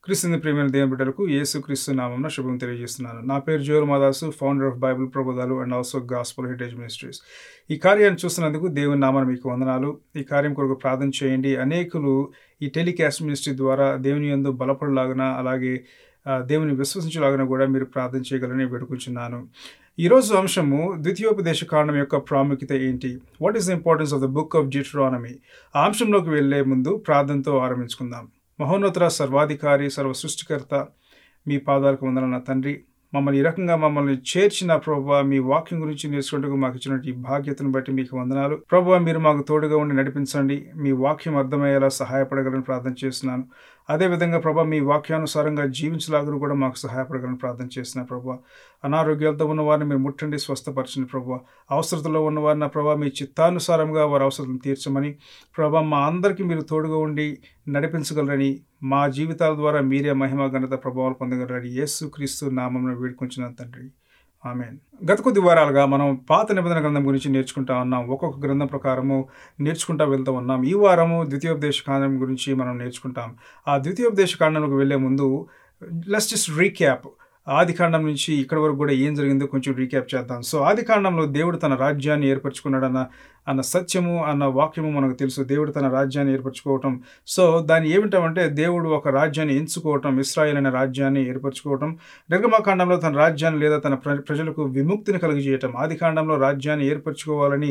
క్రీస్తుని ప్రియమైన దేవుని బిడ్డలకు యేసుక్రీస్తు నామమున శుభం తెలియజేస్తున్నాను. నా పేరు Joel Madasu, founder of Bible ప్రబోధాలు and also Gospel Heritage Ministries. ఈ కార్యాన్ని చూస్తున్నందుకు దేవుని నామాన మీకు వందనాలు. ఈ కార్యం కొరకు ప్రార్థన చేయండి. అనేకులు ఈ టెలికాస్ట్ మినిస్ట్రీ ద్వారా దేవుని యందు బలపడలాగున, అలాగే దేవుని విశ్వసించలాగున కూడా మీరు ప్రార్థన చేయగలని వేడుకుంటున్నాను. ఈరోజు అంశము ద్వితీయోపదేశ కాండం యొక్క ప్రాముఖ్యత ఏంటి? What is the importance of the book of Deuteronomy? ఆ అంశంలోకి వెళ్లే ముందు ప్రార్థనతో ఆరంభించుకుందాం. మహోన్నత సర్వాధికారి, సర్వ సృష్టికర్త, మీ పాదాలకు వందనాలు నా తండ్రి. మమ్మల్ని ఈ రకంగా మమ్మల్ని చేర్చిన ప్రభువా, మీ వాక్యం గురించి నేర్చుకుంటూ మాకు ఇచ్చినటువంటి ఈ భాగ్యతను బట్టి మీకు వందనాలు. ప్రభువా, మీరు మాకు తోడుగా ఉండి నడిపించండి. మీ వాక్యం అర్థమయ్యేలా సహాయపడగలని ప్రార్థన చేస్తున్నాను. అదేవిధంగా ప్రభా, మీ వాక్యానుసారంగా జీవించలాగా కూడా మాకు సహాయపడగలని ప్రార్థన చేస్తున్నాను. ప్రభా, అనారోగ్యాలతో ఉన్న వారిని మీరు ముట్టండి, స్వస్థపరచండి. ప్రభా, అవసరతలో ఉన్నవారిని ప్రభా, మీ చిత్తానుసారంగా వారి అవసరాలను తీర్చమని ప్రభా, మా అందరికీ మీరు తోడుగా ఉండి నడిపించగలరని, మా జీవితాల ద్వారా మీరే మహిమ ఘనత ప్రభావాలు పొందగలరని యేసుక్రీస్తు నామమున వేడుకొంచున్నాను తండ్రి, ఆమేన్. గత కొద్ది వారాలుగా మనం పాత నిబంధన గ్రంథం గురించి నేర్చుకుంటా ఉన్నాం. ఒక్కొక్క గ్రంథం ప్రకారము నేర్చుకుంటా వెళ్తూ ఉన్నాం. ఈ వారము ద్వితీయోపదేశ కాండం గురించి మనం నేర్చుకుంటాం. ఆ ద్వితీయోపదేశ కాండంలోకి వెళ్లే ముందు లెట్స్ జస్ట్ రీక్యాప్. ఆది కాండం నుంచి ఇక్కడి వరకు కూడా ఏం జరిగిందో కొంచెం రీక్యాప్ చేద్దాం. సో ఆది కాండంలో దేవుడు తన రాజ్యాన్ని ఏర్పరచుకున్నాడు అన్న సత్యము, అన్న వాక్యము మనకు తెలుసు. దేవుడు తన రాజ్యాన్ని ఏర్పరచుకోవటం, సో దాన్ని ఏమిటంటే దేవుడు ఒక రాజ్యాన్ని ఎంచుకోవటం, ఇశ్రాయేల్ అనే రాజ్యాన్ని ఏర్పరచుకోవటం. నిర్గమకాండంలో తన రాజ్యాన్ని లేదా తన ప్రజలకు విముక్తిని కలిగజేయటం. ఆది కాండంలో రాజ్యాన్ని ఏర్పరచుకోవాలని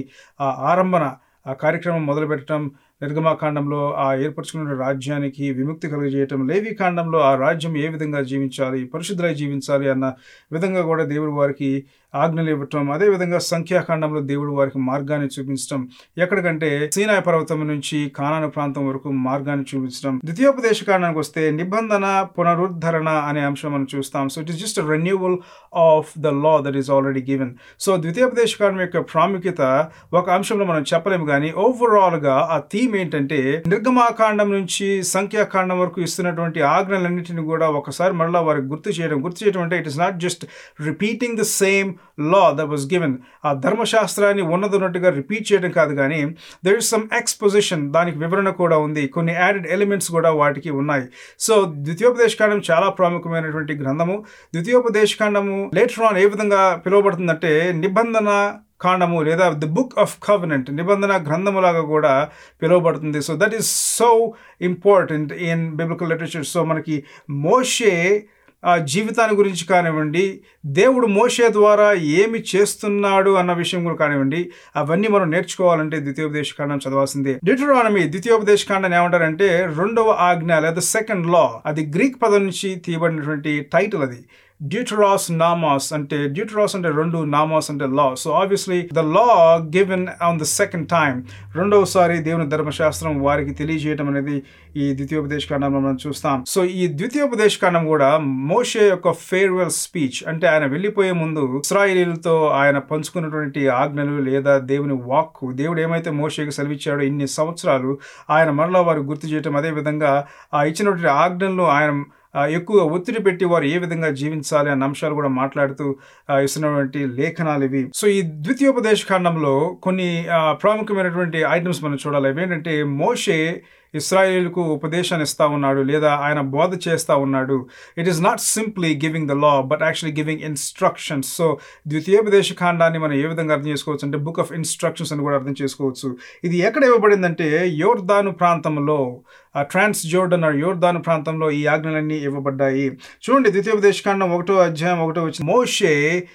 ఆ కార్యక్రమం మొదలుపెట్టడం. నిర్గమకాండంలో ఆ ఏర్పరచుకున్న రాజ్యానికి విముక్తి కలిగజేయటం. లేవి కాండంలో ఆ రాజ్యం ఏ విధంగా జీవించాలి, పరిశుద్ధులై జీవించాలి అన్న విధంగా కూడా దేవుడు వారికి ఆజ్ఞలు ఇవ్వటం. అదేవిధంగా సంఖ్యాకాండంలో దేవుడు వారికి మార్గాన్ని చూపించడం. ఎక్కడికంటే సీనాయి పర్వతం నుంచి కానాను ప్రాంతం వరకు మార్గాన్ని చూపించడం. ద్వితీయోపదేశ కాండానికి వస్తే నిబంధన పునరుద్ధరణ అనే అంశం మనం చూస్తాం. So it is just renewal of the law that is already given. So ద్వితీయోపదేశ కాండం యొక్క ప్రాముఖ్యత ఒక అంశంలో మనం చెప్పలేము, కానీ ఓవరాల్గా ఆ థీమ్ ఏంటంటే నిర్గమాకాండం నుంచి సంఖ్యాకాండం వరకు ఇస్తున్నటువంటి ఆజ్ఞలన్నింటినీ కూడా ఒకసారి మరలా వారికి గుర్తు చేయడం అంటే it is not just repeating the same law that was given. ఆ ధర్మశాస్త్రాన్ని ఉన్నట్టుగా రిపీట్ చేయడం కాదు, కానీ దెర్ ఇస్ సమ్ ఎక్స్పోజిషన్, దానికి వివరణ కూడా ఉంది, కొన్ని యాడెడ్ ఎలిమెంట్స్ కూడా వాటికి ఉన్నాయి. సో ద్వితీయోపదేశ కాండం చాలా ప్రాముఖ్యమైనటువంటి గ్రంథము. ద్వితీయోపదేశ కాండము లేటర్ ఆన్ ఏ విధంగా పిలువబడుతుందంటే నిబంధన కాండము లేదా ది బుక్ ఆఫ్ కవెనెంట్, నిబంధన గ్రంథములాగా కూడా పిలువబడుతుంది. So that is so important in biblical literature. So మనకి మోషే ఆ జీవితాన్ని గురించి కానివ్వండి, దేవుడు మోషే ద్వారా ఏమి చేస్తున్నాడు అన్న విషయం కూడా కానివ్వండి, అవన్నీ మనం నేర్చుకోవాలంటే ద్వితీయోపదేశ కాండం చదవాల్సిందే. డ్యూటరానమీ ద్వితీయోపదేశ కాండాన్ని ఏమంటారంటే రెండవ ఆజ్ఞ లేదా సెకండ్ లా. అది గ్రీక్ పదం నుంచి తీయబడినటువంటి టైటిల్. అది డ్యూటరాస్ నామాస్ అంటే, డ్యూటరాస్ అంటే రెండు, నామాస్ అంటే లా. So obviously the law given on the second time, రెండవసారి దేవుని ధర్మశాస్త్రం వారికి తెలియజేయడం అనేది ఈ ద్వితీయోపదేశ కాండంలో మనం చూస్తాం. సో ఈ ద్వితీయోపదేశ కాండం కూడా మోషే యొక్క ఫేర్వెల్ స్పీచ్, అంటే ఆయన వెళ్ళిపోయే ముందు ఇశ్రాయేలీయులతో ఆయన పంచుకున్నటువంటి ఆజ్ఞలు లేదా దేవుని వాక్కు, దేవుడు ఏమైతే మోషేకి సెలవిచ్చాడో ఇన్ని సంవత్సరాలు ఆయన మరలా వారు గుర్తు చేయటం. అదేవిధంగా ఆ ఇచ్చినటువంటి ఆజ్ఞలను ఆయన ఎక్కువ ఒత్తిడి పెట్టి వారు ఏ విధంగా జీవించాలి అన్న అంశాలు కూడా మాట్లాడుతూ ఇస్తున్నటువంటి లేఖనాలు ఇవి. సో ఈ ద్వితీయోపదేశ కాండంలో కొన్ని ప్రాముఖ్యమైనటువంటి ఐటమ్స్ మనం చూడాలి. ఏంటంటే మోషే ఇశ్రాయేలుకు ఉపదేశాన్ని ఇస్తా ఉన్నాడు లేదా ఆయన బోధ చేస్తూ ఉన్నాడు. It is not simply giving the law but actually giving instructions. So ద్వితీయోపదేశ కాండాన్ని మనం ఏ విధంగా అర్థం చేసుకోవచ్చు అంటే బుక్ ఆఫ్ ఇన్స్ట్రక్షన్స్ అని కూడా అర్థం చేసుకోవచ్చు. ఇది ఎక్కడ ఇవ్వబడిందంటే యోర్దాను ప్రాంతంలో, ట్రాన్స్ జోర్డన్ యోర్దాను ప్రాంతంలో ఈ ఆజ్ఞలన్నీ ఇవ్వబడ్డాయి. చూడండి, ద్వితీయోపదేశ కాండం 1వ అధ్యాయం 1వ వచనం, మోషే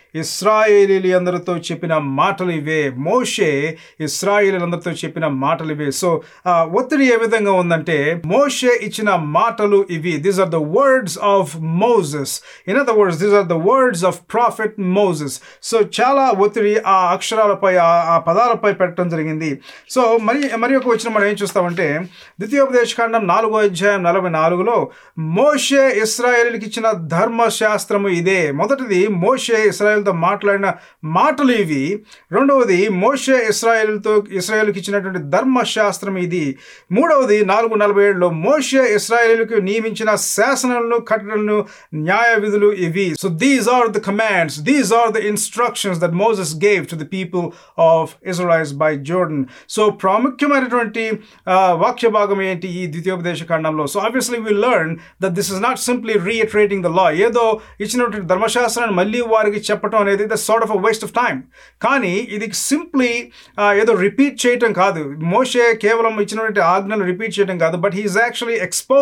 ఇశ్రాయేలీయులందరితో చెప్పిన మాటలు ఇవే. మోషే ఇశ్రాయేలీయులందరితో చెప్పిన మాటలు ఇవే. సో ఒత్తిడి ఏ విధంగా ఉందంటే మోషే ఇచ్చిన మాటలు ఇవి. These are the words of Moses. In other words, these are the words of prophet Moses. So చాలా ఒత్తిడి ఆ అక్షరాలపై, ఆ పదాలపై పెట్టడం జరిగింది. సో మరి ఒక వచనం మనం ఏం చూస్తామంటే ద్వితీయోపదేశ కాండం 4వ అధ్యాయం 44లో మోషే ఇశ్రాయేలుకి ఇచ్చిన ధర్మశాస్త్రము ఇదే. మొదటిది మోషే ఇశ్రాయేలుతో మాట్లాడిన మాటలు ఇవి. రెండవది మోషే ఇశ్రాయేలుకి ఇచ్చినటువంటి ధర్మశాస్త్రం ఇది. మూడవది రెండవది 4:47లో మోషే ఇశ్రాయేలుకు నియమించిన శాసనాలను కట్టడలను న్యాయ విధులు ఇవి. So these are the commands, these are the instructions that Moses gave to the people of Israelites by Jordan. So ప్రాముఖ్యమైనటువంటి వాక్య భాగం ఏంటి ఈ ద్వితీయోపదేశ కాండంలో? So obviously we learn that this is not simply reiterating the law. ఏదో ఇచ్చినటువంటి ధర్మశాస్త్రాన్ని మళ్ళీ వారికి చెప్పడం అనేది the sort of a waste of time. కానీ ఇది సింప్లీ ఏదో రిపీట్ చేయటం కాదు. మోషే కేవలం ఇచ్చినటువంటి ఆజ్ఞలు రిపీట్ చేయడం కాదు, బట్ హీఈస్ యాక్చువల్లీ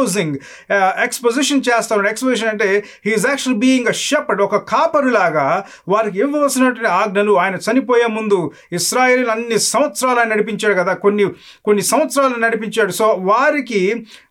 ఎక్స్పోజిషన్ చేస్తాడు. ఎక్స్పోజిషన్ అంటే he's actually being a shepherd, ఒక కాపరులాగా వారికి ఇవ్వవలసినటువంటి ఆజ్ఞలు ఆయన చనిపోయే ముందు ఇశ్రాయేలు అన్ని సంవత్సరాలు ఆయన నడిపించాడు కదా, కొన్ని సంవత్సరాలు నడిపించాడు. సో వారికి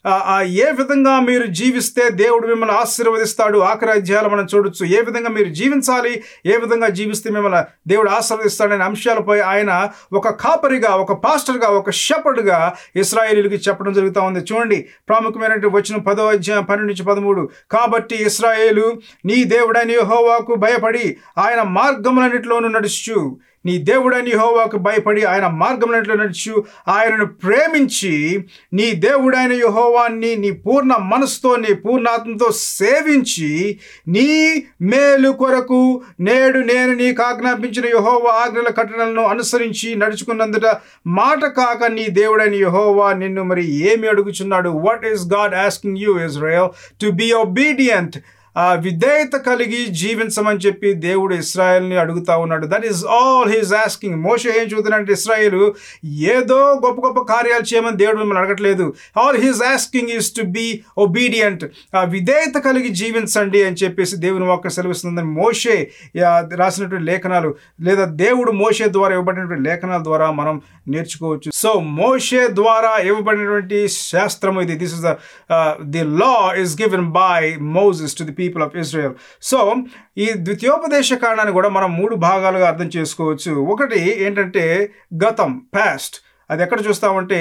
ఏ విధంగా మీరు జీవిస్తే దేవుడు మిమ్మల్ని ఆశీర్వదిస్తాడు, ఆఖరి అధ్యాయాలు మనం చూడొచ్చు. ఏ విధంగా మీరు జీవించాలి, ఏ విధంగా జీవిస్తే మిమ్మల్ని దేవుడు ఆశీర్వదిస్తాడనే అంశాలపై ఆయన ఒక కాపరిగా, ఒక పాస్టర్గా, ఒక షెపర్డ్గా ఇశ్రాయేలీయులకి చెప్పడం జరుగుతూ ఉంది. చూడండి ప్రాముఖ్యమైనటువంటి వచనం 10వ అధ్యాయం 12-13. కాబట్టి ఇశ్రాయేలు నీ దేవుడైన యెహోవాకు భయపడి ఆయన మార్గములన్నిటిలోనూ నడుచు, నీ దేవుడైన యెహోవాకు భయపడి ఆయన మార్గములన్నిటిలో నడుచు, ఆయనను ప్రేమించి నీ దేవుడైన యెహోవాన్ని నీ పూర్ణ మనసుతో నీ పూర్ణాత్మతో సేవించి నీ మేలు కొరకు నేడు నేను నీకు ఆజ్ఞాపించిన యెహోవా ఆజ్ఞల కట్టడలను అనుసరించి నడుచుకున్నందుట మాట కాక నీ దేవుడైన యెహోవా నిన్ను మరి ఏమి అడుగుచున్నాడు? What is God asking you Israel? To be obedient, విధేయత కలిగి జీవించమని చెప్పి దేవుడు ఇశ్రాయేల్ని అడుగుతా ఉన్నాడు. That is all he's asking. మోషే ఏం చూస్తున్నాడంటే ఇశ్రాయేలు ఏదో గొప్ప గొప్ప కార్యాలు చేయమని దేవుడు మిమ్మల్ని అడగట్లేదు. All he's asking is to be obedient, విధేయత కలిగి జీవించండి అని చెప్పేసి దేవుని వాక్యం సెలవిస్తుందని మోషే రాసినటువంటి లేఖనాలు లేదా దేవుడు మోషే ద్వారా ఇవ్వబడినటువంటి లేఖనాల ద్వారా మనం నేర్చుకోవచ్చు. సో మోషే ద్వారా ఇవ్వబడినటువంటి శాస్త్రము ఇది. This is the law is given by Moses to the people of Israel. So ఈ ద్వితీయోపదేశ కాండాన్ని కూడా మనం 3 భాగాలుగా అర్థం చేసుకోవచ్చు. ఒకటి ఏంటంటే గతం, పాస్ట్. అది ఎక్కడ చూస్తామంటే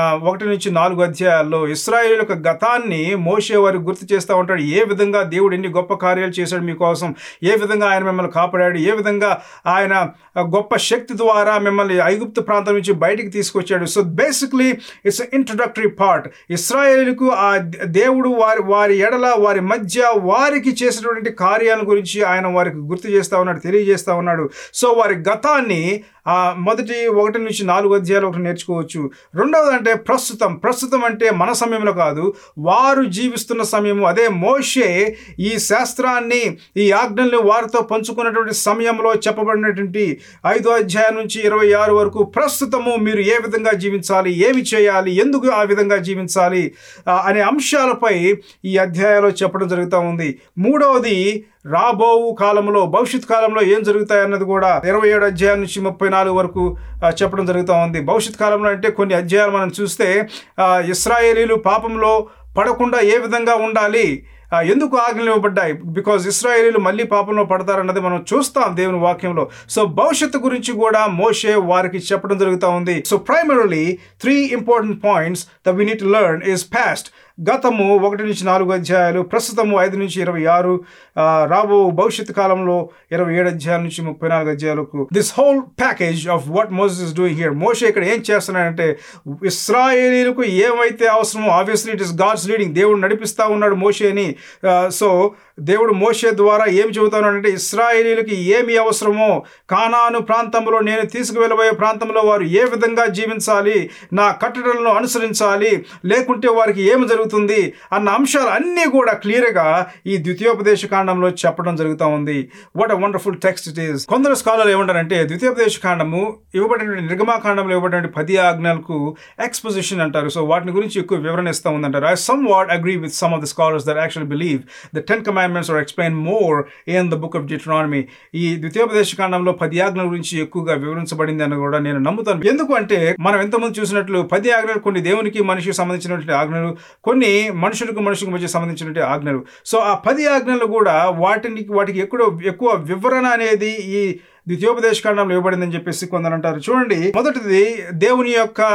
1-4 అధ్యాయాల్లో ఇశ్రాయేలు యొక్క గతాన్ని మోషే వారికి గుర్తు చేస్తూ ఉంటాడు. ఏ విధంగా దేవుడు ఎన్ని గొప్ప కార్యాలు చేశాడు మీకోసం, ఏ విధంగా ఆయన మిమ్మల్ని కాపాడాడు, ఏ విధంగా ఆయన గొప్ప శక్తి ద్వారా మిమ్మల్ని ఐగుప్తు ప్రాంతం నుంచి బయటికి తీసుకొచ్చాడు. So basically it's introductory part. ఇశ్రాయేలుకు ఆ దేవుడు వారి ఎడల వారి మధ్య వారికి చేసినటువంటి కార్యాల గురించి ఆయన వారికి గుర్తు చేస్తూ ఉన్నాడు, తెలియజేస్తూ ఉన్నాడు. సో వారి గతాన్ని మొదటి 1-4 అధ్యాయాలు ఒకటి నేర్చుకోవచ్చు. రెండవది అంటే ప్రస్తుతం అంటే మన సమయంలో కాదు, వారు జీవిస్తున్న సమయము. అదే మోషే ఈ శాస్త్రాన్ని, ఈ ఆజ్ఞల్ని వారితో పంచుకున్నటువంటి సమయంలో చెప్పబడినటువంటి 5వ అధ్యాయం నుంచి 26 వరకు ప్రస్తుతము మీరు ఏ విధంగా జీవించాలి, ఏమి చేయాలి, ఎందుకు ఆ విధంగా జీవించాలి అనే అంశాలపై ఈ అధ్యాయంలో చెప్పడం జరుగుతూ ఉంది. మూడవది రాబో కాలంలో, భవిష్యత్ కాలంలో ఏం జరుగుతాయన్నది కూడా 27 అధ్యాయం నుంచి 34 వరకు చెప్పడం జరుగుతూ ఉంది. భవిష్యత్ కాలంలో అంటే కొన్ని అధ్యాయాలు మనం చూస్తే ఇశ్రాయేలీలు పాపంలో పడకుండా ఏ విధంగా ఉండాలి, ఎందుకు ఆజ్ఞలు ఇవ్వబడ్డాయి, బికాజ్ ఇశ్రాయేలీలు మళ్ళీ పాపంలో పడతారన్నది మనం చూస్తాం దేవుని వాక్యంలో. సో భవిష్యత్తు గురించి కూడా మోషే వారికి చెప్పడం జరుగుతూ ఉంది. So primarily 3 important points that we need to learn is past. గతము 1-4 అధ్యాయాలు, ప్రస్తుతము 5-26, రాబో భవిష్యత్తు కాలంలో 27 అధ్యాయాల నుంచి 34 అధ్యాయాలకు. This whole package of what Moses is doing here. మోషే ఇక్కడ ఏం చేస్తున్నాడంటే ఇశ్రాయేలీలకు ఏమైతే అవసరమో, obviously it is God's leading, దేవుడు నడిపిస్తూ ఉన్నాడు మోషేని. సో దేవుడు మోషే ద్వారా ఏమి చెబుతున్నాడంటే ఇశ్రాయేలీలకి ఏమి అవసరమో, కానాను ప్రాంతంలో నేను తీసుకువెళ్ళబోయే ప్రాంతంలో వారు ఏ విధంగా జీవించాలి, నా కట్టడలను అనుసరించాలి, లేకుంటే వారికి ఏమి జరుగుతుంది అన్న అంశాలు అన్నీ కూడా క్లియర్గా ఈ ద్వితీయోపదేశ కాండంలో చెప్పడం జరుగుతూ ఉంది. What a wonderful text it is. కొందరు స్కాలర్లు ఏమంటారంటే ద్వితీయోపదేశ కాండము ఇవ్వబడినటువంటి నిర్గమాకాండంలో ఇవ్వబడినటువంటి 10 ఆజ్ఞలకు ఎక్స్పోజిషన్ అంటారు. సో వాటిని గురించి ఎక్కువ వివరణ ఇస్తూ ఉందంటారు. I somewhat agree with some of the scholars that actually believe the 10 commandments are explained more in the book of Deuteronomy. ఈ ద్వితీయోపదేశ కాండంలో 10 ఆజ్ఞల గురించి ఎక్కువగా వివరించబడింది అని కూడా నేను నమ్ముతాను. ఎందుకు అంటే మనం ఎంతమంది చూసినట్లు 10 ఆజ్ఞలు కొన్ని దేవునికి మనిషికి సంబంధించినటువంటి ఆజ్ఞలు, కొన్ని మనుషులకు మధ్య సంబంధించినటువంటి ఆజ్ఞలు. సో ఆ 10 ఆజ్ఞలు కూడా వాటికి ఎక్కువ వివరణ అనేది ఈ ద్వితీయోపదేశ కాండంలో ఇవ్వబడిందని చెప్పేసి కొందరు అంటారు. చూడండి, మొదటిది దేవుని యొక్క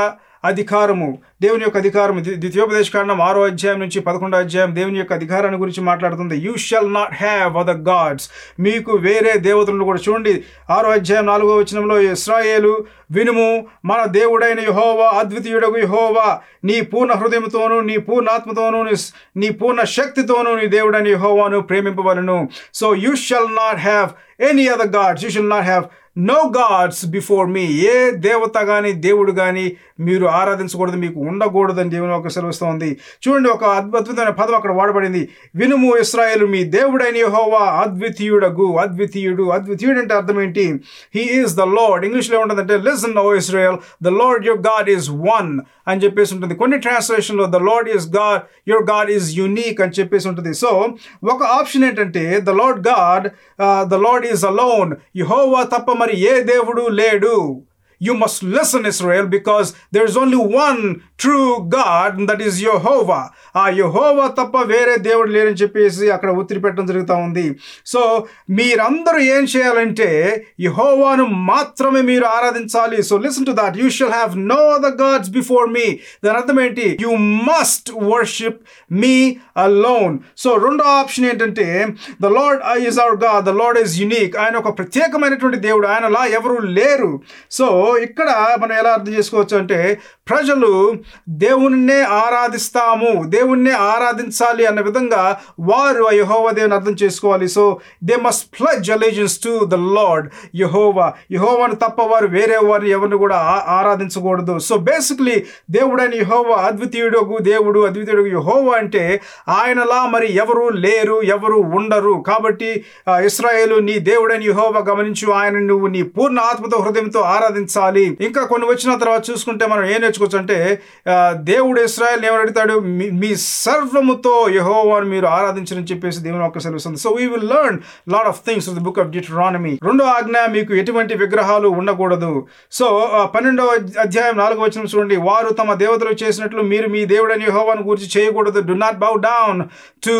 అధికారము, దేవుని యొక్క అధికారం. ద్వితీయోపదేశకాండం 6వ అధ్యాయం నుంచి 11వ అధ్యాయం దేవుని యొక్క అధికారాన్ని గురించి మాట్లాడుతుంది. You shall not have other gods, మీకు వేరే దేవతలను కూడా. చూడండి 6వ అధ్యాయం 4వ వచనంలో, ఇశ్రాయేలు వినుము, మన దేవుడైన యెహోవా అద్వితీయుడగు యెహోవా, నీ పూర్ణ హృదయంతోనూ నీ పూర్ణ ఆత్మతోనూ నీ పూర్ణ శక్తితోనూ నీ దేవుడైన యెహోవాను ప్రేమింపవలను. So you shall not have any other gods, you shall not have no gods before me. ఏ దేవత కానీ దేవుడు కానీ మీరు ఆరాధించకూడదు, మీకు ఉండకూడదు అని దేవుని ఒక సెలవుస్తూ ఉంది. చూడండి, ఒక అద్భుతమైన పదం అక్కడ వాడబడింది. వినుము ఇశ్రాయేలు, మీ దేవుడైన యెహోవా అద్వితీయుడగు. అద్వితీయుడు అంటే అర్థం ఏంటి? He is the Lord. ఇంగ్లీష్లో ఉంటుందంటే listen O Israel, the Lord your God is one అని చెప్పేసి ఉంటుంది. కొన్ని ట్రాన్స్లేషన్లో the Lord is God, your God is unique అని చెప్పేసి ఉంటుంది. సో ఒక ఆప్షన్ ఏంటంటే the Lord God, the Lord is alone. యెహోవా తప్ప మరి ఏ దేవుడు లేడు. You must listen, Israel, because there is only one true God, and that is Jehovah. ఆ యెహోవా తప్ప వేరే దేవుడు లేరని చెప్పేసి అక్కడ ఒత్తిడి పెట్టడం జరుగుతూ ఉంది. సో మీరందరూ ఏం చేయాలంటే యెహోవాను మాత్రమే మీరు ఆరాధించాలి. So listen to that. You shall have no other gods before me. దాని అర్థం ఏంటి? You must worship me alone. So రెండో ఆప్షన్ ఏంటంటే the Lord is our God, the Lord is unique. ఆయన ఒక ప్రత్యేకమైనటువంటి దేవుడు, ఆయనలా ఎవరు లేరు. సో ఇక్కడ మనం ఎలా అర్థం చేసుకోవచ్చు అంటే ప్రజలు దేవునినే ఆరాధిస్తాము, దేవుణ్ణే ఆరాధించాలి అన్న విధంగా వారు ఆ యెహోవా దేవుని అర్థం చేసుకోవాలి. So they must pledge allegiance to the Lord Jehovah. యెహోవాను తప్ప వారు వేరే వారిని ఎవరిని కూడా ఆరాధించకూడదు. సో బేసిక్లీ దేవుడైన యెహోవా అద్వితీయుడు దేవుడు, అద్వితీయుడు యెహోవా అంటే ఆయనలా మరి ఎవరు లేరు, ఎవరు ఉండరు. కాబట్టి ఇశ్రాయేలు, నీ దేవుడైన యెహోవా గమనించు, ఆయన నువ్వు నీ పూర్ణ ఆత్మతో హృదయంతో ఆరాధించాలి. ఇంకా కొన్ని వచ్చిన తర్వాత చూసుకుంటే మనం ఏం నేర్చుకోవచ్చు అంటే దేవుడు ఇశ్రాయేలుని ఏమని అడుగుతాడు? మీ సర్వముతో యెహోవాను మీరు ఆరాధించని చెప్పేసి దేవుని యొక్క సెలవుస్తుంది. So we will learn lot of things from the book of Deuteronomy. రెండో ఆజ్ఞ, మీకు ఎటువంటి విగ్రహాలు ఉండకూడదు. సో 12వ అధ్యాయం 4వ వచనం చూడండి. వారు తమ దేవతలు చేసినట్లు మీరు మీ దేవుడైన యెహోవాను గురించి చేయకూడదు. Do not bow down to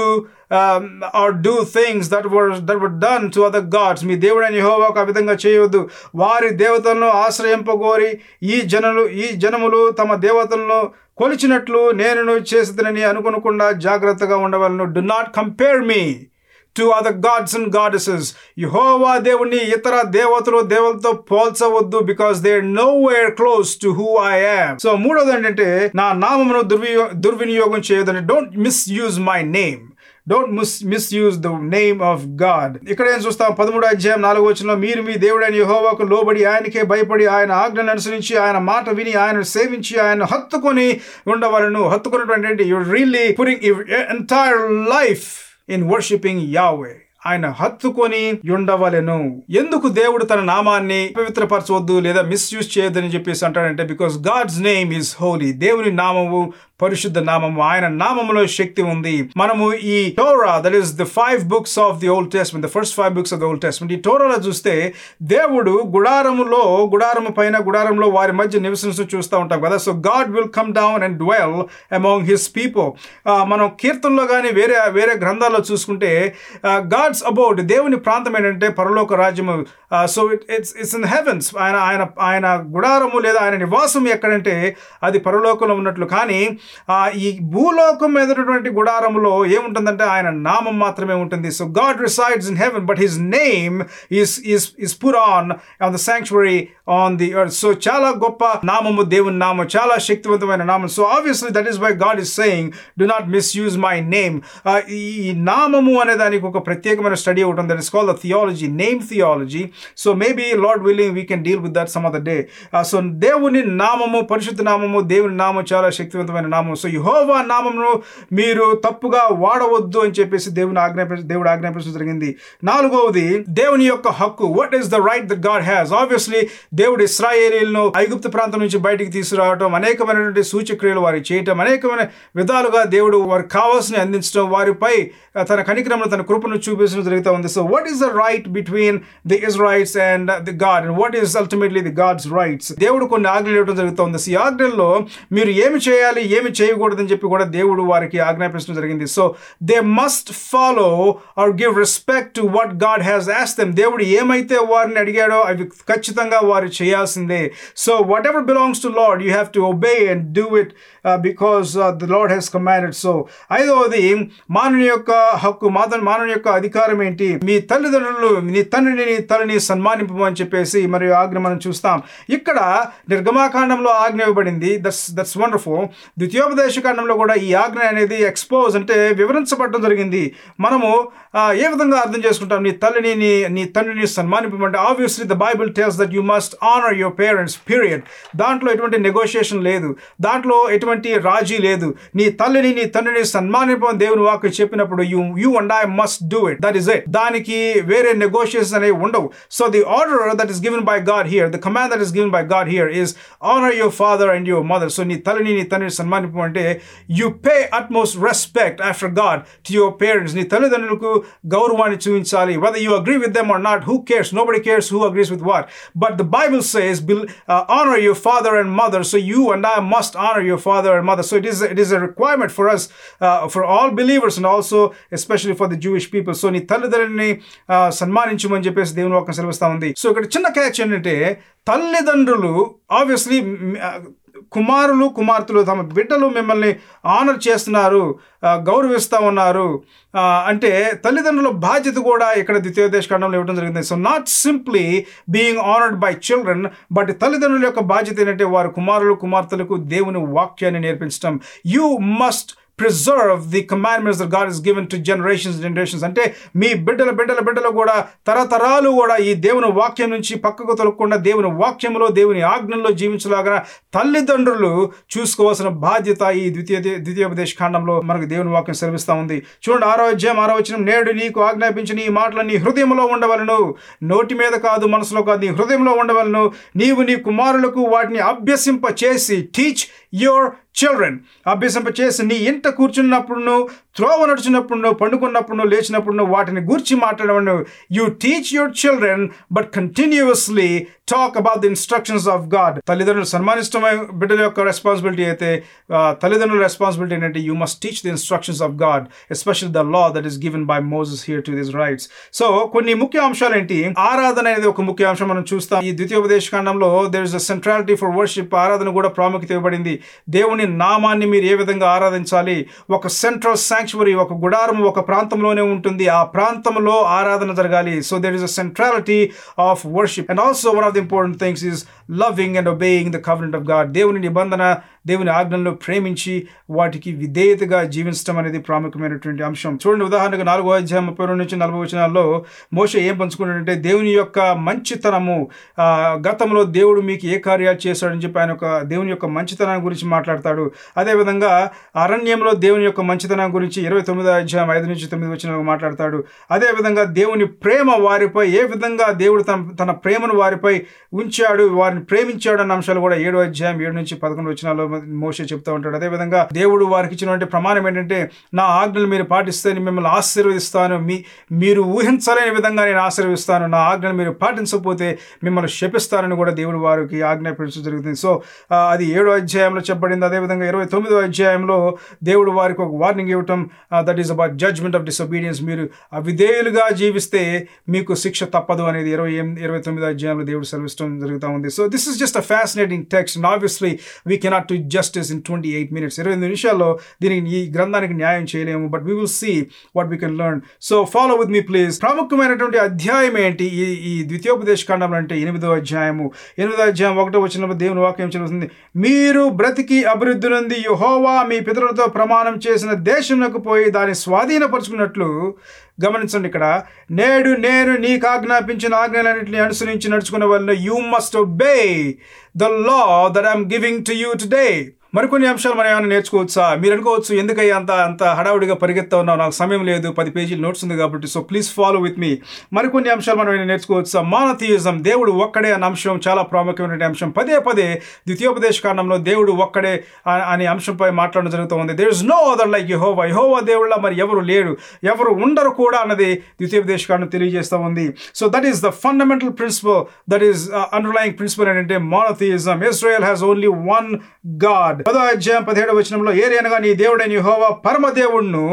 or do things that were done to other gods. మీ దేవుడైన యెహోవాకు ఆ విధంగా చేయవద్దు. వారి దేవతలను ఆశ్రయింపగోరి ఈ జనములు తమ దేవతలను కొలిచినట్లు నేను చేసేదనని అనుకోకుండా జాగ్రత్తగా ఉండవలను. Do not compare me to other gods and goddesses. యెహోవా దేవుని ఇతర దేవతలతో పోల్చవద్దు, because they are nowhere close to who I am. So మూడోది ఏంటంటే నా నామమును దుర్వినియోగం చేయదని. Don't misuse my name. Don't misuse the name of God. ఇక్కడ ఏం చూస్తాం? 13వ అధ్యాయం 4వ వచనంలో, మీరు మీ దేవుడైన యెహోవాకు లోబడి ఆయనకే భయపడి ఆయన ఆజ్ఞలను అనుసరించి ఆయన మాట విని ఆయనను సేవించి ఆయన హత్తుకొని ఉండవలను. హత్తుకున్నటువంటి ఏంటి? You're really putting your entire life in worshiping Yahweh. ఆయన హత్తుకొని ఉండవలెను. ఎందుకు దేవుడు తన నామాన్ని పవిత్రపరచవద్దు లేదా మిస్యూజ్ చేయొద్దని చెప్పేసి అంటాడంటే because God's name is holy. దేవుని నామము పరిశుద్ధ నామము, ఆయన నామములో శక్తి ఉంది. మనము ఈ Torah, that is the 5 books of the old testament, the first 5 books of the old testament, ఈ టోరాలో చూస్తే దేవుడు గుడారము పైన గుడారంలో వారి మధ్య నివసించు చూస్తూ ఉంటాం కదా. So God will come down and dwell among his people. మనం కీర్తనలో కానీ వేరే గ్రంథాల్లో చూసుకుంటే గాడ్స్ అబౌట్, దేవుని ప్రాంతం ఏంటంటే పరలోక రాజ్యము. So it's in heavens. ఆయన గుడారము లేదా ఆయన నివాసం ఎక్కడంటే అది పరలోకంలో ఉన్నట్లు. కానీ ఈ భూలోకం మీదటువంటి గుడారములో ఏముంటుందంటే ఆయన నామం మాత్రమే ఉంటుంది. So God resides in heaven, but his name is put on the sanctuary on the earth. So చాలా గొప్ప నామము దేవుని నామం, చాలా శక్తివంతమైన నామం. So obviously that is why God is saying do not misuse my name. ఈ నామము అనే దానికి ఒక ప్రత్యేకమైన స్టడీ ఒకటి ఉంది. That is called the theology, name theology. So maybe Lord willing we can deal with that some other day. So దేవుని నామము, పరిశుద్ధ నామము, దేవుని నామం చాలా శక్తివంతమైన నామం. సో యెహోవా నామమును మీరు తప్పుగా వాడవద్దు అని చెప్పేసి దేవుడు ఆజ్ఞాపించడం జరిగింది. 4వది దేవుని యొక్క హక్కు. What is the right that God has? Obviously దేవుడు ఇశ్రాయేలీలను ఐగుప్తు ప్రాంతం నుంచి బయటికి తీసుకురావడం, అనేకమైనటువంటి సూచక్రియలు వారి చేయటం, అనేకమైన విధాలుగా దేవుడు వారికి కావాల్సిన అందించడం, వారిపై తన కనికరమును తన కృపను చూపించడం జరుగుతూ ఉంది. So what is the right between the Israelites and the God, and what is ultimately the God's rights? దేవుడు కొన్ని ఆజ్ఞలు ఇవ్వడం జరుగుతూ ఉంది. ఈ ఆజ్ఞల్లో మీరు ఏమి చేయాలి, ఏమి ఏమి చేయకూడదని చెప్పి కూడా దేవుడు వారికి ఆజ్ఞాపించడం జరిగింది. So they must follow or give respect to what God has asked them. దేవుడు ఏమైతే వారిని అడిగాడో అవి ఖచ్చితంగా వారు చేయాల్సిందే. So whatever belongs to Lord you have to obey and do it because the Lord has commanded. So ఐదవది మానవుని యొక్క హక్కు, మానవుని యొక్క అధికారం ఏంటి? మీ తల్లిదండ్రులు నీ తండ్రిని తల్లిని సన్మానింపమని చెప్పేసి మరియు ఆజ్ఞ మనం చూస్తాం. ఇక్కడ నిర్గమాకాండంలో ఆజ్ఞ ఇవ్వబడింది. That's wonderful. ద్వితీయోపదేశ కాండంలో కూడా ఈ ఆజ్ఞ అనేది ఎక్స్పోజ్ అంటే వివరించబడడం జరిగింది. మనము ఏ విధంగా అర్థం చేసుకుంటాం? నీ తల్లిని నీ తండ్రిని సన్మానింపమంటే obviously the Bible tells that you must honour your parents period. దాంట్లో ఎటువంటి నెగోషియేషన్ లేదు, దాంట్లో ఎటువంటి రాజీ లేదు. నీ తల్లిని నీ తండ్రిని సన్మానింపమని దేవుని వాక్కు చెప్పినప్పుడు you and I must do it. That is it. దానికి వేరే నెగోషియేషన్స్ అనేవి ఉండవు. So the order that is given by God here, the command that is given by God here is honour your father and your mother. So నీ తల్లిని నీ తండ్రిని సన్మానింపమంటే you pay utmost respect after God to your parents. నీ తల్లిదండ్రులకు గౌరవాన్ని చూపించాలి. whether you agree with them or not, who cares? Nobody cares who agrees with what. But the Bible says honor your father and mother. So you and I must honor your father and mother. So it is a requirement for us, for all believers and also especially for the Jewish people. So నీ తల్లిదండ్రులని సన్మానించమని చెప్పేసి దేవుని వాక్యం సెలవిస్తా ఉంది. So ఇక్కడ చిన్న catch ఏంటంటే తల్లిదండ్రులు ఆబ్వియస్లీ కుమారులు కుమార్తెలు తమ బిడ్డలు మిమ్మల్ని ఆనర్ చేస్తున్నారు, గౌరవిస్తూ ఉన్నారు అంటే తల్లిదండ్రుల బాధ్యత కూడా ఇక్కడ ద్వితీయోపదేశ కాండంలో ఇవ్వడం జరిగింది. So not simply being honoured by children, but తల్లిదండ్రుల యొక్క బాధ్యత ఏంటంటే వారు కుమారులు కుమార్తెలకు దేవుని వాక్యాన్ని నేర్పించడం. You must preserve the commandments that God has given to generations. అంటే మీ బిడ్డల కూడా తరతరాలు కూడా ఈ దేవుని వాక్యం నుంచి పక్కకు తొలగకుండా దేవుని వాక్యంలో దేవుని ఆజ్ఞల్లో జీవించలాగా తల్లిదండ్రులు చూసుకోవాల్సిన బాధ్యత ఈ ద్వితీయోపదేశ కాండంలో మనకు దేవుని వాక్యం సెలవిస్తూ ఉంది. చూడండి 6వ అధ్యాయం 6వ వచనం, నేడు నీకు ఆజ్ఞాపించిన ఈ మాటలు నీ హృదయంలో ఉండవలను, నోటి మీద కాదు మనసులో కాదు నీ హృదయంలో ఉండవలను. నీవు నీ కుమారులకు వాటిని అభ్యసింప చేసి టీచ్ యువర్ చిల్డ్రన్, అభ్యసింప చేసి నీ ఇంట కూర్చున్నప్పుడు, త్రోవ నడుచున్నప్పుడు, పండుకున్నప్పుడు, లేచినప్పుడు వాటిని గూర్చి మాట్లాడవను. You teach your children but continuously talk about the instructions of God. తల్లిదండ్రులు సన్మానిష్టమై బిడ్డల యొక్క రెస్పాన్సిబిలిటీ అయితే తల్లిదండ్రుల రెస్పాన్సిబిలిటీ ఏంటంటే you must teach the instructions of God, especially the law that is given by Moses here to this rights. So కొన్ని ముఖ్య అంశాలు ఏంటి? ఆరాధన అనేది ఒక ముఖ్య అంశం మనం చూస్తాం. ఈ ద్వితీయోపదేశ కాండంలో there is a centrality for worship. ఆరాధన కూడా ప్రాముఖ్యత ఇవ్వబడింది. దేవుని నామాన్ని మీరు ఏ విధంగా ఆరాధించాలి? ఒక సెంట్రల్ శాంక్చువరీ, ఒక గుడారం ఒక ప్రాంతంలోనే ఉంటుంది, ఆ ప్రాంతంలో ఆరాధన జరగాలి. So there is a centrality of worship. And also one of the important things is loving and obeying the covenant of God. దేవుని నిబంధన, దేవుని ఆజ్ఞలను ప్రేమించి వాటికి విధేయతగా జీవించడం అనేది ప్రాముఖ్యమైనటువంటి అంశం. చూడండి, ఉదాహరణకు 4వ అధ్యాయం 32 నుంచి 40 వచనాల్లో మోషే ఏం పంచుకున్నాడంటే దేవుని యొక్క మంచితనము, గతంలో దేవుడు మీకు ఏ కార్యాలు చేశాడని చెప్పి ఆయన దేవుని యొక్క మంచితనాన్ని గురించి మాట్లాడతాడు. అదేవిధంగా అరణ్యంలో దేవుని యొక్క మంచితనం గురించి 29వ అధ్యాయం 5 నుంచి 9 వచనాలు మాట్లాడతాడు. అదేవిధంగా దేవుని ప్రేమ వారిపై ఏ విధంగా దేవుడు తన ప్రేమను వారిపై ఉంచాడు, వారిని ప్రేమించాడు అన్న అంశాలు కూడా 7వ అధ్యాయం 7 నుంచి 11 వచనాల్లో మోషే చెప్తూ ఉంటాడు. అదేవిధంగా దేవుడు వారికి ఇచ్చినటువంటి ప్రమాణం ఏంటంటే నా ఆజ్ఞలు మీరు పాటిస్తే మిమ్మల్ని ఆశీర్వదిస్తాను, మీరు ఊహించలేని విధంగా నేను ఆశీర్వదిస్తాను, నా ఆజ్ఞలు మీరు పాటించకపోతే మిమ్మల్ని శపిస్తానని కూడా దేవుడు వారికి ఆజ్ఞాపించడం జరుగుతుంది. సో అది 7వ అధ్యాయంలో చెప్పబడింది. అదేవిధంగా 29వ అధ్యాయంలో దేవుడు వారికి ఒక వార్నింగ్ ఇవ్వటం, that is about judgement of disobedience. మీరు అవిధేయులుగా జీవిస్తే మీకు శిక్ష తప్పదు అనేది 29వ అధ్యాయంలో దేవుడు సెలవిస్తూ జరుగుతూ ఉంది. So this is just a fascinating text and obviously we cannot do justice in 28 minutes. 28 నిమిషాల్లో ఈ గ్రంథానికి న్యాయం చేయలేము, but we will see what we can learn. So follow with me please. ప్రాముఖ్యమైనటువంటి అధ్యాయం ఏంటి ఈ ద్వితీయోపదేశ కాండంలో అంటే 8వ అధ్యాయము. 8వ అధ్యాయం 1వ వచనంలో దేవుని వాక్యం చెబుతుంది, మీరు బ్రతికి అభివృద్ధి నుండి యెహోవా మీ పితరులతో ప్రమాణం చేసిన దేశంలోకి పోయి దాన్ని స్వాధీనపరుచుకున్నట్లు. గమనించండి, ఇక్కడ నేడు నేను నీకు ఆజ్ఞాపించిన ఆజ్ఞలన్నింటినీ అనుసరించి నడుచుకునే వలన you must obey the law that I'm giving to you today. మరికొన్ని అంశాలు మనం ఏమైనా నేర్చుకోవచ్చా? మీరు అనుకోవచ్చు, ఎందుకయ్యా అంత హడావుడిగా పరిగెత్తా ఉన్నావు, నాకు సమయం లేదు, 10 పేజీలు నోట్స్ ఉంది కాబట్టి. So please follow with me. మరికొన్ని అంశాలు మనం ఏమైనా నేర్చుకోవచ్చా? మానోథియిజం, దేవుడు ఒక్కడే అనే అంశం చాలా ప్రాముఖ్యమైన అంశం. పదే ద్వితీయోపదేశ కాండంలో దేవుడు ఒక్కడే అనే అంశంపై మాట్లాడడం జరుగుతూ ఉంది. There is no other like Jehovah. యెహోవా దేవుళ్ళ మరి ఎవరు లేరు, ఎవరు ఉండరు కూడా అన్నది ద్వితీయోపదేశ కాండం తెలియజేస్తూ ఉంది. So that is the fundamental principle, that is underlying principle ఏంటంటే monotheism. Israel has only one God. 10వ అధ్యాయం 17వ వచనంలో ఏరి అనగా నీ దేవుడైన యెహోవా పరమ దేవుణ్ణు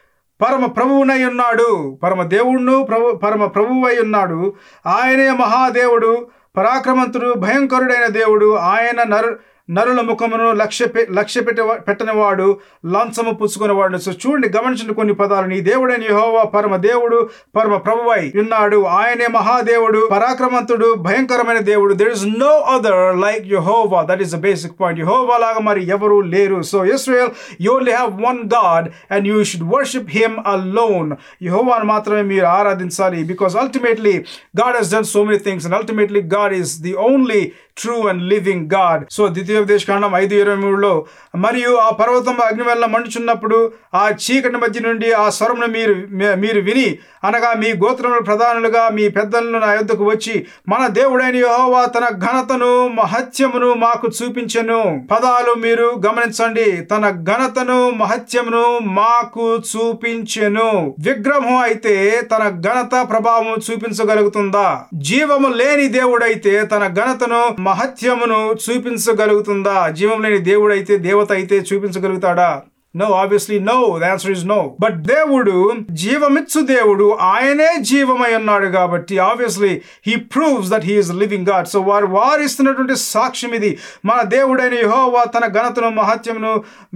పరమ ప్రభువునై ఉన్నాడు. పరమ దేవుణ్ణు పరమ ప్రభువై ఉన్నాడు. ఆయనే మహాదేవుడు, పరాక్రమంతుడు, భయంకరుడైన దేవుడు. ఆయన నరుల ముఖమును లక్ష్య పెట్టనివాడు, లంచము పుచ్చుకునేవాడు. సో చూడండి, గమనించండి కొన్ని పదాలు. నీ దేవుడైన యెహోవా పరమ దేవుడు, పరమ ప్రభువై ఉన్నాడు. ఆయనే మహాదేవుడు, పరాక్రమంతుడు, భయంకరమైన దేవుడు. there is no other like Jehovah. that is the basic point. యెహోవా లాగా మరి ఎవరు లేరు. So Israel, you only have one God and you should worship him alone. యెహోవాను మాత్రమే మీరు ఆరాధించాలి, because ultimately God has done so many things and ultimately God is the only true and living God. So ద్వితీయోపదేశకాండం 5:23లో మరియు ఆ పర్వతం అగ్నివల్ల మండుచున్నప్పుడు ఆ చీకటి మధ్య నుండి ఆ స్వరమును మీరు విని అనగా మీ గోత్రముల ప్రధానులుగా మీ పెద్దలను నా యొద్దకు వచ్చి మన దేవుడైన యెహోవా తన ఘనతను మహత్యమును మాకు చూపించెను. పదాలు మీరు గమనించండి. తన ఘనతను మహత్యమును మాకు చూపించెను. విగ్రహం అయితే తన ఘనత ప్రభావం చూపించగలుగుతుందా? జీవము లేని దేవుడైతే తన ఘనతను మహత్యమును చూపించగలుగుతుందా? జీవం లేని దేవుడైతే దేవత అయితే చూపించగలుగుతాడా? No, obviously no. The answer is no. But దేవుడు జీవమిచ్చు దేవుడు, ఆయనే జీవమై ఉన్నాడు కాబట్టి obviously he proves that he is a living God. So వారు ఇస్తున్నటువంటి సాక్ష్యం ఇది. మన దేవుడైన యెహోవా తన ఘనతను మహత్యమును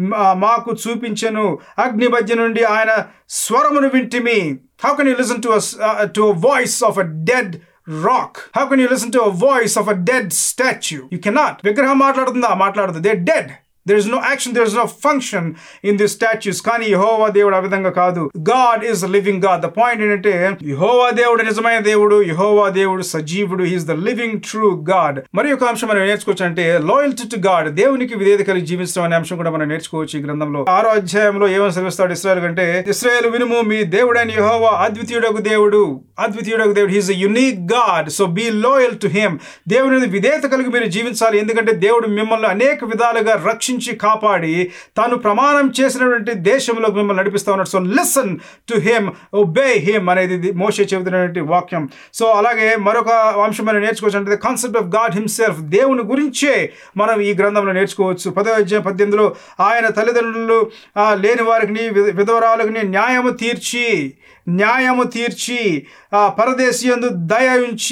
మాకు చూపించెను. అగ్ని మధ్య నుండి ఆయన స్వరమును వింటిమి. How can you listen to a voice of a dead rock? How can you listen to a voice of a dead statue? You cannot. విగ్రహం మాట్లాడుతుందా? They're dead. There is no action, there is no function in these statues. కానీ యెహోవా దేవుడు ఆ విధంగా కాదు. God is a living God. The point ఏంటంటే యెహోవా దేవుడు నిజమైన దేవుడు, యెహోవా దేవుడు సజీవుడు. He is the living true God. మరి ఒక అంశం మనం నేర్చుకోవచ్చు అంటే loyalty to God. దేవునికి విధేయత కలిగి జీవించడం అనే అంశం కూడా మనం నేర్చుకోవచ్చు ఈ గ్రంథంలో. 6వ అధ్యాయంలో ఏమని సెలవిస్తాడు ఇశ్రాయేలు అంటే, ఇశ్రాయేలు వినుము, మీ దేవుడైన యెహోవా అద్వితీయుడగు దేవుడు. He is a unique God. So be loyal to him. దేవుని విధేయత కలిగి మీరు జీవించాలి. ఎందుకంటే దేవుడు మిమ్మల్ని అనేక విధాలుగా రక్షించి కాపాడి తాను ప్రమాణం చేసినటువంటి దేశంలో మిమ్మల్ని నడిపిస్తా ఉన్నాడు. So listen to him, obey him అనేది మోషే చెబుతున్నటువంటి వాక్యం. సో అలాగే మరొక అంశం మనం నేర్చుకోవచ్చు అంటే కాన్సెప్ట్ ఆఫ్ గాడ్ హిమ్సెల్ఫ్. దేవుని గురించే మనం ఈ గ్రంథంలో నేర్చుకోవచ్చు. 10వ అధ్యాయం 18లో ఆయన తల్లిదండ్రులు లేని వారికి విధవరాలకు న్యాయము తీర్చి పరదేశియందు దయ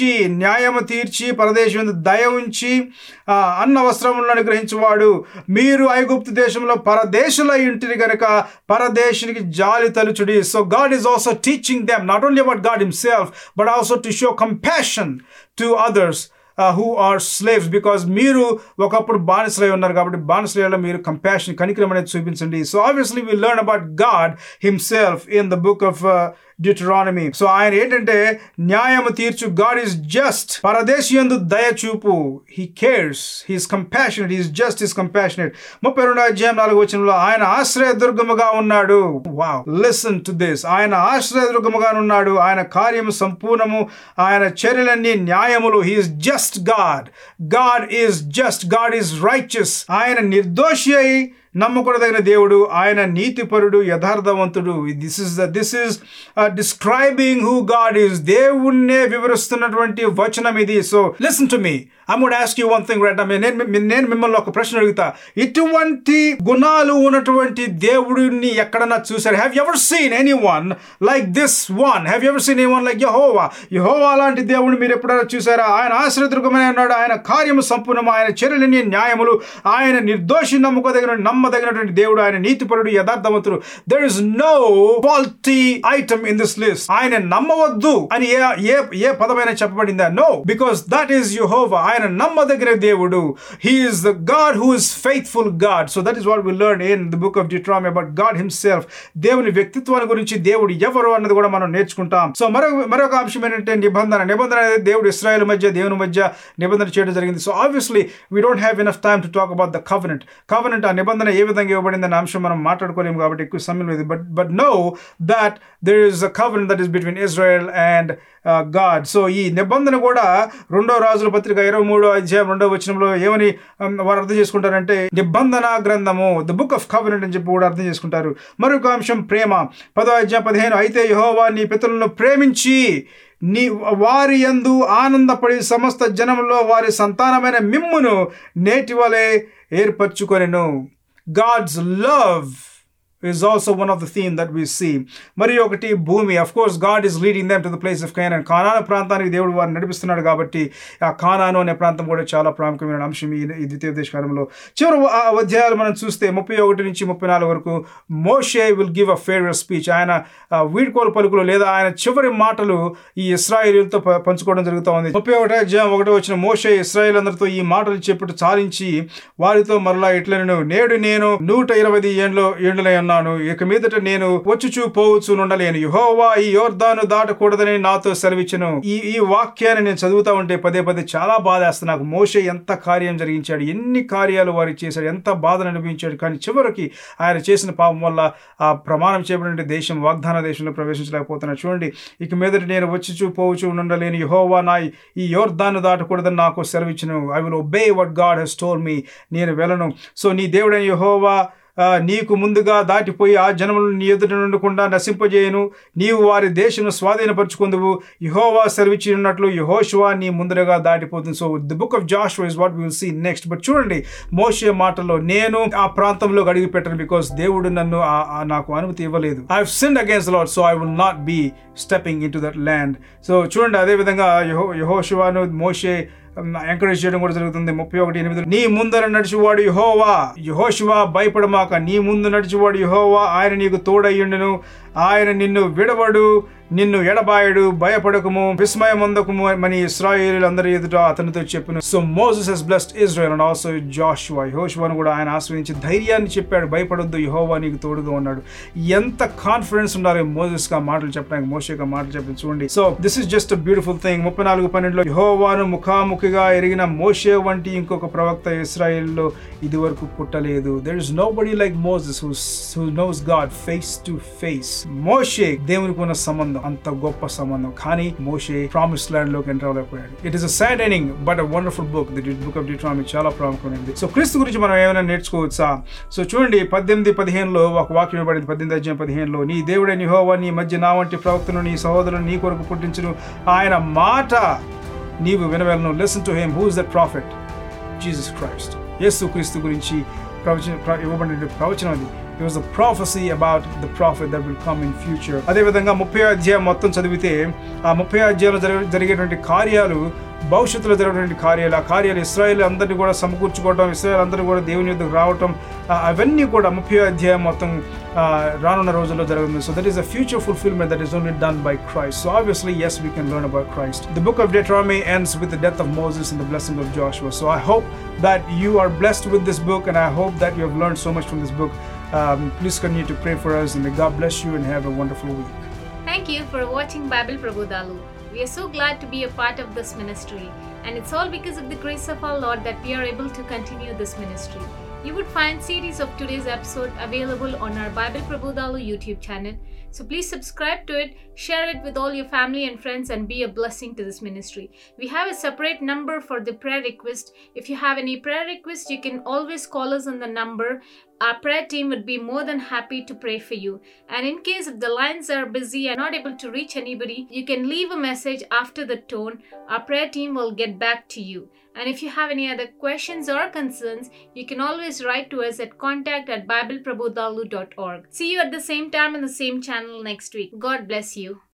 ఉంచి అన్న వస్త్రములను అనుగ్రహించువాడు. మీరు ఐగుప్తు దేశంలో పరదేశులై ఉంటిరి గనుక పరదేశునికి జాలి తలుచుడి. So God is also teaching them not only about God himself but also to show compassion to others who are slaves, because మీరు ఒకప్పుడు బానిసలై ఉన్నారు కాబట్టి బానిసలలో మీరు కంపాషన్, కనికరం అనేది చూపించండి. So obviously we learn about God himself in the book of Deuteronomy. So ఆయన ఏంటంటే న్యాయము తీర్చు. God is just. పరదేశియందు దయ చూపు. He cares. He is compassionate. He is just. He is compassionate. 32వ అధ్యాయం 4వ వచనంలో ఆయన ఆశ్రయదుర్గముగా ఉన్నాడు. Wow. Listen to this. ఆయన ఆశ్రయదుర్గముగా ఉన్నాడు. ఆయన కార్యము సంపూర్ణము. ఆయన చర్యలన్నీ న్యాయములు. He is just God. God is just. God is righteous. ఆయన నిర్దోషి అయి నమ్మకూడదగిన దేవుడు. ఆయన నీతిపరుడు, యథార్థవంతుడు. This is describing who God is. దేవుణ్ణే వివరిస్తున్నటువంటి వచనం ఇది. So listen to me. I'm going to ask you one thing right now. నేను మిమ్మల్ని ఒక ప్రశ్న అడుగుతా. ఇటువంటి గుణాలు ఉన్నటువంటి దేవుడిని ఎక్కడన్నా చూసారు? Have you ever seen anyone like this one? Have you ever seen anyone like Jehovah? యెహోవా లాంటి దేవుడిని మీరు ఎప్పుడైనా చూసారా? ఆయన ఆశ్రయదుర్గమై ఉన్నాడు. ఆయన కార్యము సంపూర్ణము. ఆయన చర్యలన్నీ న్యాయములు. ఆయన నిర్దోషి, నమ్మదగినటువంటి దేవుడు. ఆయన నీతిపరుడు, యథార్థవంతుడు. There is no faulty item in this list. ఆయన నమ్మవద్దు అని ఏ పదమైనా చెప్పబడిందా? No, because that is Jehovah. ఆయన నమ్మదగిన దేవుడు. He is the God who is faithful God. So that is what we learn in the book of Deuteronomy about God himself. దేవుని వ్యక్తిత్వాన్ని గురించి, దేవుడు ఎవరు అన్నది కూడా మనం నేర్చుకుంటాం. సో మరొక అంశం ఏంటంటే నిబంధన అనేది దేవుడు ఇశ్రాయేలు మధ్య, దేవుని మధ్య నిబంధన చేయడం జరిగింది. So obviously we don't have enough time to talk about the covenant. ఆ నిబంధన ఏ విధంగా ఇవ్వబడింది అనే అంశం మనం మాట్లాడుకోలేము కాబట్టి ఎక్కువ సమయం లేదు. But no that there is a covenant that is between Israel and God. So ఈ నిబంధన కూడా 2 రాజుల పత్రిక 23వ అధ్యాయం 2వ వచనంలో ఏమని వారు అర్థం చేసుకుంటారంటే నిబంధన గ్రంథము, ద బుక్ ఆఫ్ కవెనెంట్ అని చెప్పి కూడా అర్థం చేసుకుంటారు. మరొక అంశం ప్రేమ, 10వ అధ్యాయం 15, అయితే యెహోవా నీ పితరులను ప్రేమించి నీ వారి యందు ఆనందపడి సమస్త జనములో వారి సంతానమైన మిమ్మును నేటి వలె ఏర్పరచుకొనెను. God's love is also one of the theme that we see. మరి ఒకటి భూమి, of course God is leading them to the place of Canaan. Canaan ప్రాంతానికి దేవుడు వారిని నడిపిస్తున్నాడు కాబట్టి ఆ కానాను అనే ప్రాంతం కూడా చాలా ప్రాముఖ్యమైన అంశం ఈ ద్వితీయోపదేశకాలంలో. చివరి అధ్యాయాలు మనం చూస్తే 31 నుంచి 34 వరకు మోషే will give a farewell speech. ఆయన వీడ్కోలు పలుకులు లేదా ఆయన చివరి మాటలు ఈ ఇశ్రాయేలీయులతో పంచుకోవడం జరుగుతూ ఉంది. 31వ అధ్యాయం 1వ వచనం, మోషే ఇశ్రాయేలీయులందరితో ఈ మాటలు చెప్పుట చాలించి వారితో మరలా ఇట్లనెను, నేడు నేను 120 ఏండ్లై ఉన్నాను, ఇక మీదట నేను వచ్చుచూ పోవచ్చు నుండలేను, యెహోవా ఈ యోర్దాను దాటకూడదని నాతో సెలవిచ్చెను. ఈ వాక్యాన్ని నేను చదువుతా ఉంటే పదే పదే చాలా బాధేస్తుంది నాకు. మోషే ఎంత కార్యం జరిగించాడు, ఎన్ని కార్యాలు వారికి చేశాడు, ఎంత బాధను అనిపించాడు. కానీ చివరికి ఆయన చేసిన పాపం వల్ల ఆ ప్రమాణం చేయబడిన దేశం, వాగ్దాన దేశంలో ప్రవేశించలేకపోతున్నాడు. చూడండి, ఇక మీదట నేను వచ్చుచూ పోవచ్చు నుండలేను, యెహోవా నా ఈ యోర్దాను దాటకూడదని నాకు సెలవిచ్చెను. I will obey what God has told me, నేను వెళ్ళను. సో నీ దేవుడైన యెహోవా నీకు ముందుగా దాటిపోయి ఆ జనములను నీ ఎదుట నుండకుండా నశింపజేయను, నీవు వారి దేశమును స్వాధీనపరచుకుందువు, యెహోవా సెలవిచ్చినట్లు యెహోషువ నీ ముందరగా దాటిపోతుంది. So the book of Joshua is what we will see next. But చూడండి, మోషే మాటల్లో నేను ఆ ప్రాంతంలో అడుగు పెట్టను, బికాస్ దేవుడు నన్ను నాకు అనుమతి ఇవ్వలేదు. I have sinned against the Lord, so I will not be stepping into that land. So చూడండి, అదేవిధంగా యెహోషువను మోషే ఎంకరేజ్ చేయడం కూడా జరుగుతుంది. 31:8, నీ ముందర నడిచివాడు యెహోవా, యెహోషువ భయపడమాక, నీ ముందు నడిచివాడు యెహోవా, ఆయన నీకు తోడయ్యుండును, ఆయన నిన్ను విడవడు, నిన్ను ఎడబాయడు, భయపడకము, విస్మయమందకము అని ఇశ్రాయేలీయులందరి ఎదుట అతనితో చెప్పును. So Moses has blessed Israel and also Joshua. యెహోషువను కూడా ఆయన ఆశ్రయించి ధైర్యాన్ని చెప్పాడు, భయపడొద్దు, యెహోవా నీకు తోడుగా ఉన్నాడు. ఎంత కాన్ఫిడెన్స్ ఉండాలి మోసెస్గా మాటలు చెప్పడానికి, మోషేగా మాటలు చెప్పడానికి. చూడండి, so this is just a beautiful thing. 34:12, యెహోవాను ముఖాముఖిగా ఎరిగిన మోషే వంటి ఇంకొక ప్రవక్త ఇశ్రాయేల్లో ఇది వరకు పుట్టలేదు. There is nobody like Moses who knows God face to face. మోషే దేవునికి ఉన్న సంబంధం అంత గొప్ప సంబంధం, కానీ మోషే ప్రామిస్ ల్యాండ్ లోకి ఎంటర్ అవ్వలేకపోయాడు. It is a sad ending but a wonderful book. The book of Deuteronomy చాలా ప్రాముఖ్యమైనది. సో క్రీస్తు గురించి మనం ఏమైనా నేర్చుకోవచ్చా? సో చూడండి, 18:15 ఒక వాక్యం ఇవ్వబడింది. 18:15, నీ దేవుడైన యెహోవా నీ మధ్య నా వంటి ప్రవక్తను నీ సహోదరుని నీ కొరకు పుట్టించును, ఆయన మాట నీవు వినవెలను. Listen to him. Who is that prophet? Jesus Christ. యేసు క్రీస్తు గురించి ఇవ్వబడిన ప్రవచనం అది. It was a prophecy about the prophet that will come in future. అదే విధంగా 30వ అధ్యాయం మొత్తం చదివితే ఆ 30వ అధ్యాయంలో జరిగేటువంటి కార్యాలు, భవిష్యత్తులో జరిగేటువంటి కార్యాలు, ఆ కార్యాలు ఇశ్రాయేలు అందరినీ కూడా సమకూర్చుకోవడం, ఇశ్రాయేలు అందరూ కూడా దేవుని యొద్దకు రావటం, అవన్నీ కూడా 30వ అధ్యాయం మొత్తం రానున్న రోజుల్లో జరుగుతుంది. So that is a future fulfillment that is only done by Christ. So obviously, yes, we can learn about Christ. The book of Deuteronomy ends with the death of Moses and the blessing of Joshua. So I hope that you are blessed with this book, and I hope that you have learned so much from this book. Please continue to pray for us, and may God bless you and have a wonderful week. Thank you for watching Bible Prabodhalu. We are so glad to be a part of this ministry, and it's all because of the grace of our Lord that we are able to continue this ministry. You would find series of today's episode available on our Bible Prabodhalu YouTube channel. So please subscribe to it, share it with all your family and friends, and be a blessing to this ministry. We have a separate number for the prayer request. If you have any prayer request, you can always call us on the number. Our prayer team would be more than happy to pray for you. And in case if the lines are busy and not able to reach anybody, you can leave a message after the tone. Our prayer team will get back to you. And if you have any other questions or concerns, you can always write to us at contact@bibleprabodhalu.org. See you at the same time on the same channel next week. God bless you.